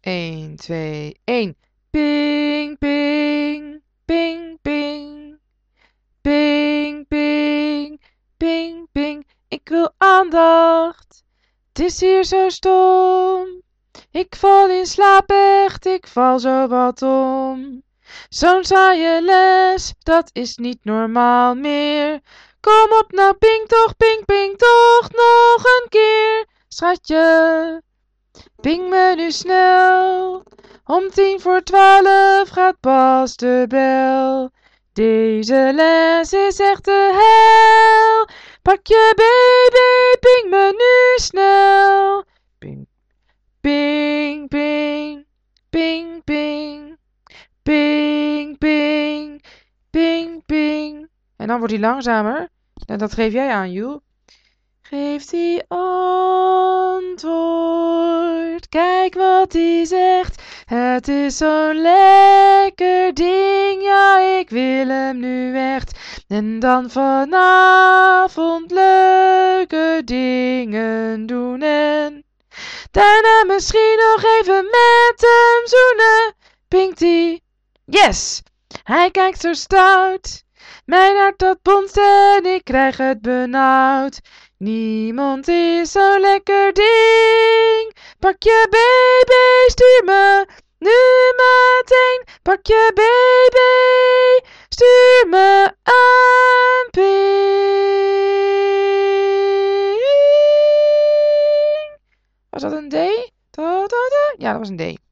1, 2, 1. Ping, ping, ping, ping. Ping, ping, ping, ping. Ik wil aandacht. Het is hier zo stom. Ik val in slaap echt, ik val zo wat om. Zo'n saaie les, dat is niet normaal meer. Kom op nou, ping toch, nog een keer. Schatje, ping me nu snel. Om 11:10 gaat pas de bel. Deze les is echt de hel. Pak je baby, ping me nu snel. Ping, ping, ping, ping, ping. Ping, ping, ping, ping. En dan wordt hij langzamer. En dat geef jij aan, Joe. Geeft hij antwoord? Kijk wat hij zegt. Het is zo'n lekker ding. Ja, ik wil hem nu echt. En dan vanavond leuke dingen doen. En daarna misschien nog even met hem zoenen. Pinkt hij. Yes! Hij kijkt zo stout. Mijn hart dat bonst en ik krijg het benauwd. Niemand is zo'n lekker ding. Pak je baby, stuur me nu meteen. Pak je baby, stuur me een ping. Was dat een D? Ja, dat was een D.